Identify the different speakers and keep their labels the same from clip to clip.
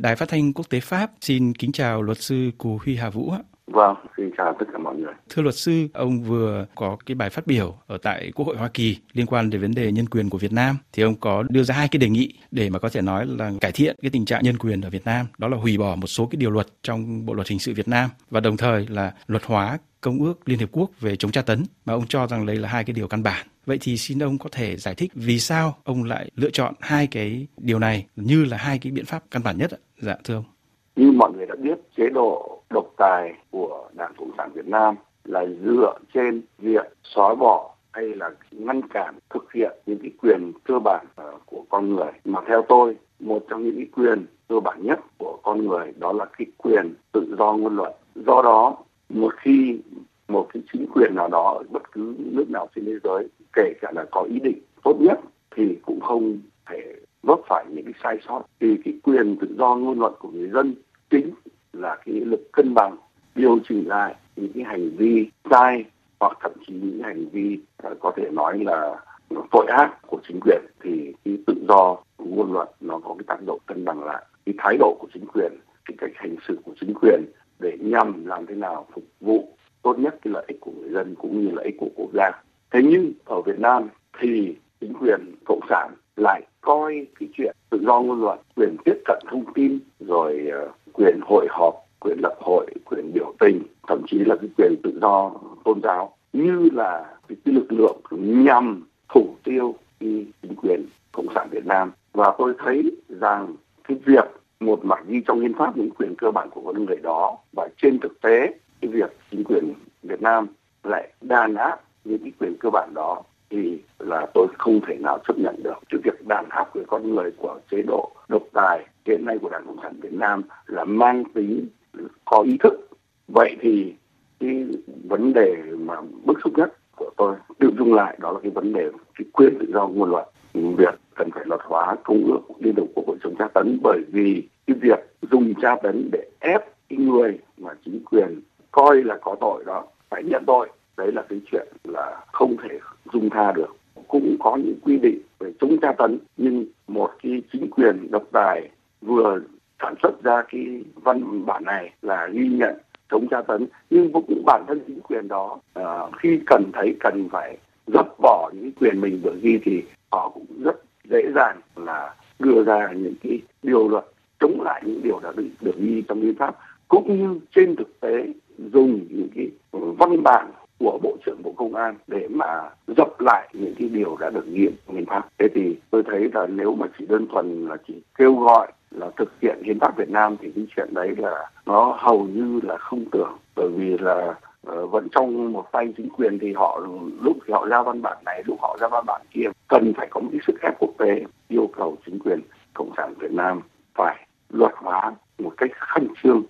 Speaker 1: Đài Phát thanh Quốc tế Pháp xin kính chào luật sư Cù Huy Hà Vũ.
Speaker 2: Vâng, xin chào tất cả mọi người.
Speaker 1: Thưa luật sư, ông vừa có cái bài phát biểu ở tại Quốc hội Hoa Kỳ liên quan đến vấn đề nhân quyền của Việt Nam. Thì ông có đưa ra hai cái đề nghị để mà có thể nói là cải thiện cái tình trạng nhân quyền ở Việt Nam. Đó là hủy bỏ một số cái điều luật trong Bộ luật hình sự Việt Nam và đồng thời là luật hóa Công ước Liên Hiệp Quốc về chống tra tấn, mà ông cho rằng đây là hai cái điều căn bản. Vậy thì xin ông có thể giải thích vì sao ông lại lựa chọn hai cái điều này như là hai cái biện pháp căn bản nhất ạ? Dạ thưa ông.
Speaker 2: Như mọi người đã biết, chế độ độc tài của Đảng Cộng sản Việt Nam là dựa trên việc xóa bỏ hay là ngăn cản thực hiện những cái quyền cơ bản của con người. Mà theo tôi, một trong những cái quyền cơ bản nhất của con người đó là cái quyền tự do ngôn luận. Do đó, một khi một cái chính quyền nào đó ở bất cứ nước nào trên thế giới, kể cả là có ý định tốt nhất, thì cũng không thể vấp phải những cái sai sót. Thì cái quyền tự do ngôn luận của người dân chính là cái lực cân bằng điều chỉnh lại những cái hành vi sai hoặc thậm chí những hành vi có thể nói là tội ác của chính quyền. Thì cái tự do ngôn luận nó có cái tác động cân bằng lại cái thái độ của chính quyền, cái cách hành xử của chính quyền để nhằm làm thế nào phục vụ tốt nhất cái lợi ích của người dân cũng như lợi ích của quốc gia. Thế nhưng ở Việt Nam thì chính quyền cộng sản lại coi cái chuyện tự do ngôn luận, quyền tiếp cận thông tin, rồi quyền hội họp, quyền lập hội, quyền biểu tình, thậm chí là cái quyền tự do tôn giáo như là cái lực lượng nhằm thủ tiêu cái chính quyền cộng sản Việt Nam. Và tôi thấy rằng cái việc một mặt ghi trong hiến pháp những quyền cơ bản của con người đó, và trên thực tế cái việc chính quyền Việt Nam lại đàn áp những cái quyền cơ bản đó thì là tôi không thể nào chấp nhận được. Cái việc đàn áp quyền con người của chế độ độc tài hiện nay của Đảng Cộng sản Việt Nam là mang tính có ý thức. Vậy thì cái vấn đề mà bức xúc nhất của tôi tự dung lại đó là cái vấn đề cái quyền tự do ngôn luận. Việc cần phải luật hóa Công ước Liên Hợp Quốc về chống tra tấn, bởi vì cái việc dùng tra tấn để ép cái người mà chính quyền coi là có tội đó phải nhận tội, đấy là cái chuyện là không thể dung tha được. Cũng có những quy định về chống tra tấn, nhưng một cái chính quyền độc tài vừa sản xuất ra cái văn bản này là ghi nhận chống tra tấn, nhưng cũng bản thân chính quyền đó khi cần phải dập bỏ những quyền mình vừa ghi thì họ cũng rất dễ dàng là đưa ra những cái điều luật chống lại những điều đã được ghi trong hiến pháp, cũng như trên thực tế dùng những cái văn bản của Bộ trưởng Bộ Công an để mà dập lại những cái điều đã được ghi trong hiến pháp. Thế thì tôi thấy là nếu mà chỉ đơn thuần là chỉ kêu gọi là thực hiện hiến pháp Việt Nam thì cái chuyện đấy là nó hầu như là không tưởng, bởi vì là vẫn trong một tay chính quyền thì họ lúc thì họ ra văn bản này, lúc họ ra văn bản kia, cần phải có một cái sức ép quốc tế yêu cầu chính quyền Cộng sản Việt Nam phải luật hóa một cách khẩn trương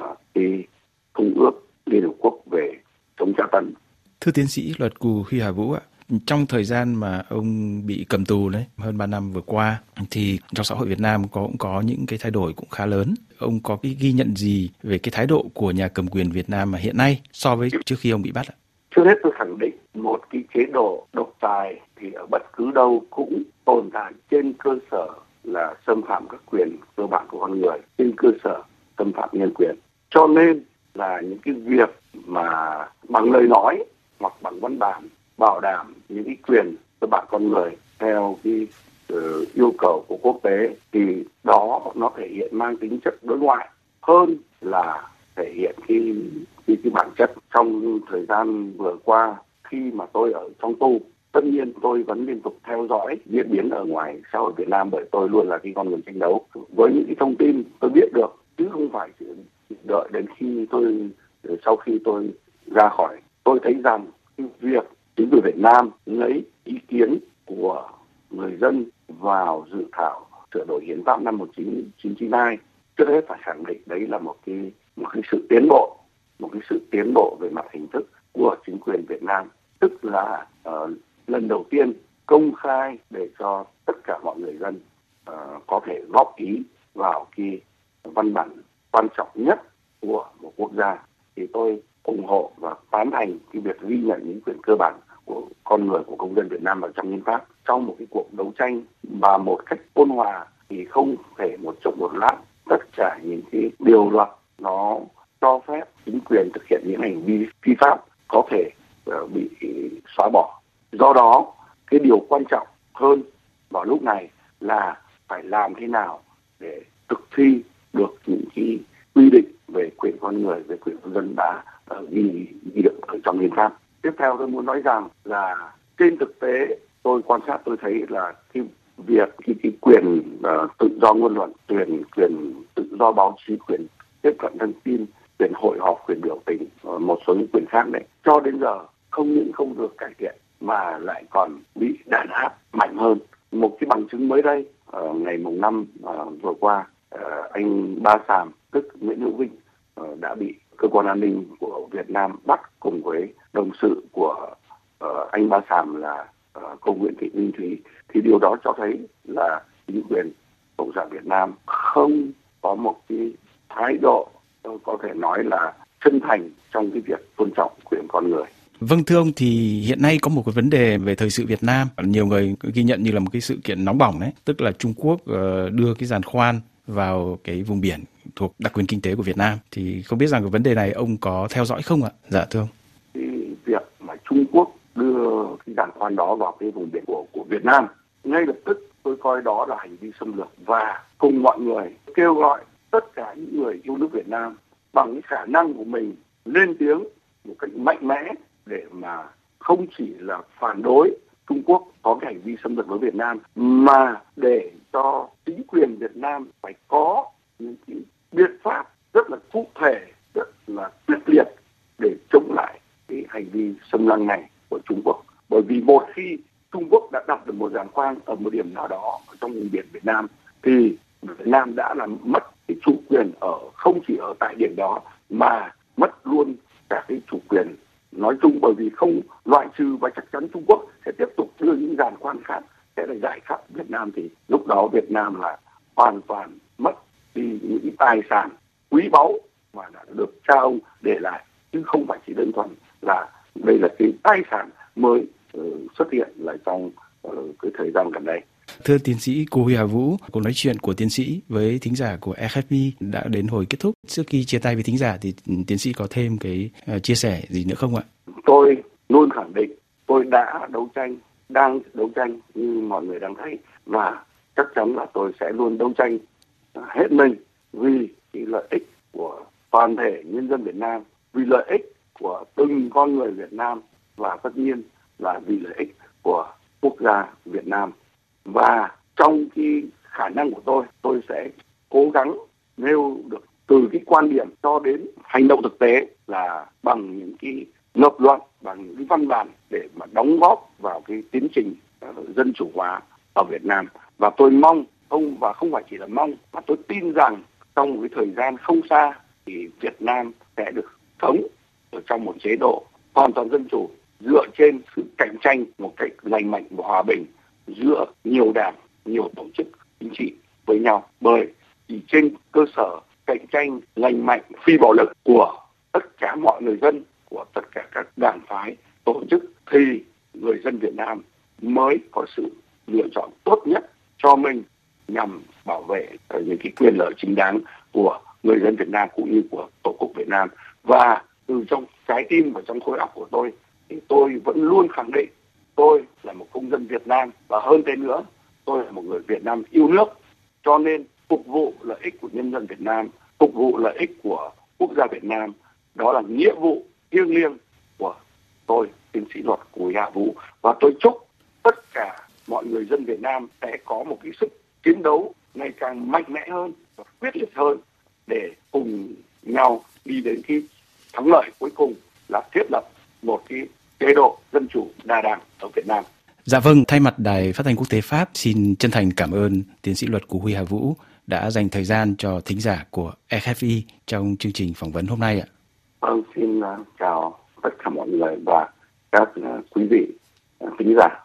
Speaker 2: cái Công ước Liên Hợp Quốc về chống tra tấn.
Speaker 1: Thưa tiến sĩ luật Cù Huy Hà Vũ ạ, trong thời gian mà ông bị cầm tù đấy hơn 3 năm vừa qua thì trong xã hội Việt Nam cũng có những cái thay đổi cũng khá lớn. Ông có cái ghi nhận gì về cái thái độ của nhà cầm quyền Việt Nam mà hiện nay so với trước khi ông bị bắt ạ?
Speaker 2: Trước hết tôi khẳng định một cái chế độ độc tài thì ở bất cứ đâu cũng tồn tại trên cơ sở là xâm phạm các quyền cơ bản của con người, trên cơ sở xâm phạm nhân quyền. Cho nên là những cái việc mà bằng lời nói hoặc bằng văn bản bảo đảm những cái quyền cơ bản con người theo cái yêu cầu của quốc tế thì đó nó thể hiện mang tính chất đối ngoại hơn là thể hiện cái bản chất. Trong thời gian vừa qua khi mà tôi ở trong tù, tất nhiên tôi vẫn liên tục theo dõi diễn biến ở ngoài xã hội Việt Nam, bởi tôi luôn là cái con người tranh đấu với những cái thông tin tôi biết được, chứ không phải chỉ đợi đến khi sau khi tôi ra khỏi. Tôi thấy rằng cái việc chính quyền Việt Nam lấy ý kiến của người dân vào dự thảo sửa đổi hiến pháp năm 1992, trước hết phải khẳng định đấy là một cái sự tiến bộ về mặt hình thức của chính quyền Việt Nam, tức là lần đầu tiên công khai để cho tất cả mọi người dân có thể góp ý vào cái văn bản quan trọng nhất của một quốc gia. Thì tôi ủng hộ và tán thành cái việc ghi nhận những quyền cơ bản của con người, của công dân Việt Nam vào trong hiến pháp trong một cái cuộc đấu tranh và một cách ôn hòa, thì không thể một chốc một lát tất cả những cái điều luật nó cho phép chính quyền thực hiện những hành vi phi pháp có thể bị xóa bỏ. Do đó, cái điều quan trọng hơn vào lúc này là phải làm thế nào để thực thi được những cái quy định về quyền con người, về quyền công dân đã ghi được ở trong hiến pháp. Tiếp theo tôi muốn nói rằng là trên thực tế tôi quan sát tôi thấy là cái quyền tự do ngôn luận, quyền tự do báo chí, quyền tiếp cận thông tin, quyền hội họp, quyền biểu tình, một số những quyền khác đấy cho đến giờ không những không được cải thiện mà lại còn bị đàn áp mạnh hơn. Một cái bằng chứng mới đây, ngày mùng 5 vừa qua, anh Ba Sàm tức Nguyễn Hữu Vinh đã bị cơ quan an ninh của Việt Nam bắt cùng với đồng sự của anh Ba Sàm là cô Nguyễn Thị Minh Thúy. Thì điều đó cho thấy là chính quyền Cộng sản Việt Nam không có một cái thái độ có thể nói là chân thành trong cái việc tôn trọng quyền con người.
Speaker 1: Vâng, thưa ông, thì hiện nay có một cái vấn đề về thời sự Việt Nam, nhiều người ghi nhận như là một cái sự kiện nóng bỏng đấy, tức là Trung Quốc đưa cái giàn khoan vào cái vùng biển thuộc đặc quyền kinh tế của Việt Nam. Thì không biết rằng cái vấn đề này ông có theo dõi không ạ? Dạ thưa ông.
Speaker 2: Cái việc mà Trung Quốc đưa cái giàn khoan đó vào cái vùng biển của Việt Nam, ngay lập tức tôi coi đó là hành vi xâm lược và cùng mọi người kêu gọi tất cả những người yêu nước Việt Nam bằng cái khả năng của mình lên tiếng một cách mạnh mẽ để mà không chỉ là phản đối Trung Quốc có cái hành vi xâm lược với Việt Nam, mà để cho chính quyền Việt Nam phải có những cái biện pháp rất là cụ thể, rất là quyết liệt để chống lại cái hành vi xâm lăng này của Trung Quốc. Bởi vì một khi Trung Quốc đã đặt được một giàn khoan ở một điểm nào đó ở trong vùng biển Việt Nam thì Việt Nam đã làm mất cái chủ quyền không chỉ ở tại điểm đó mà mất luôn cả cái chủ quyền nói chung, bởi vì không loại trừ và chắc chắn Trung Quốc sẽ tiếp tục đưa những giàn khoan khác sẽ là rải khắp Việt Nam, thì lúc đó Việt Nam là hoàn toàn mất đi những tài sản quý báu mà đã được cha ông để lại, chứ không phải chỉ đơn thuần là đây là cái tài sản mới xuất hiện lại trong cái thời gian gần đây.
Speaker 1: Thưa tiến sĩ Cô Huy Hà Vũ, cuộc nói chuyện của tiến sĩ với thính giả của RFI đã đến hồi kết thúc. Trước khi chia tay với thính giả thì tiến sĩ có thêm cái chia sẻ gì nữa không ạ?
Speaker 2: Tôi luôn khẳng định tôi đã đấu tranh, đang đấu tranh như mọi người đang thấy, và chắc chắn là tôi sẽ luôn đấu tranh hết mình vì cái lợi ích của toàn thể nhân dân Việt Nam, vì lợi ích của từng con người Việt Nam và tất nhiên là vì lợi ích của quốc gia Việt Nam. Và trong cái khả năng của tôi sẽ cố gắng nêu được từ cái quan điểm cho đến hành động thực tế là bằng những cái lập luận, bằng những cái văn bản để mà đóng góp vào cái tiến trình dân chủ hóa ở Việt Nam. Và tôi mong và không phải chỉ là mong, mà tôi tin rằng trong một cái thời gian không xa thì Việt Nam sẽ được sống ở trong một chế độ hoàn toàn dân chủ, dựa trên sự cạnh tranh một cách lành mạnh và hòa bình giữa nhiều đảng, nhiều tổ chức chính trị với nhau. Bởi chỉ trên cơ sở cạnh tranh lành mạnh, phi bạo lực của tất cả mọi người dân, của tất cả các đảng phái, tổ chức, thì người dân Việt Nam mới có sự lựa chọn tốt nhất cho mình nhằm bảo vệ những cái quyền lợi chính đáng của người dân Việt Nam cũng như của Tổ quốc Việt Nam. Và từ trong trái tim và trong khối óc của tôi thì tôi vẫn luôn khẳng định tôi là một công dân Việt Nam, và hơn thế nữa tôi là một người Việt Nam yêu nước, cho nên phục vụ lợi ích của nhân dân Việt Nam, phục vụ lợi ích của quốc gia Việt Nam, đó là nghĩa vụ thiêng liêng của tôi, tiến sĩ luật Bùi Hạ Vũ. Và tôi chúc tất cả mọi người dân Việt Nam sẽ có một cái sức chiến đấu ngày càng mạnh mẽ hơn và quyết liệt hơn để cùng nhau đi đến cái thắng lợi cuối cùng là thiết lập một cái chế độ dân chủ đa đảng ở Việt Nam.
Speaker 1: Dạ vâng, thay mặt Đài Phát thanh Quốc tế Pháp xin chân thành cảm ơn tiến sĩ luật Cô Huy Hà Vũ đã dành thời gian cho thính giả của RFI trong chương trình phỏng vấn hôm nay ạ.
Speaker 2: Vâng, xin chào tất cả mọi người và các quý vị thính giả.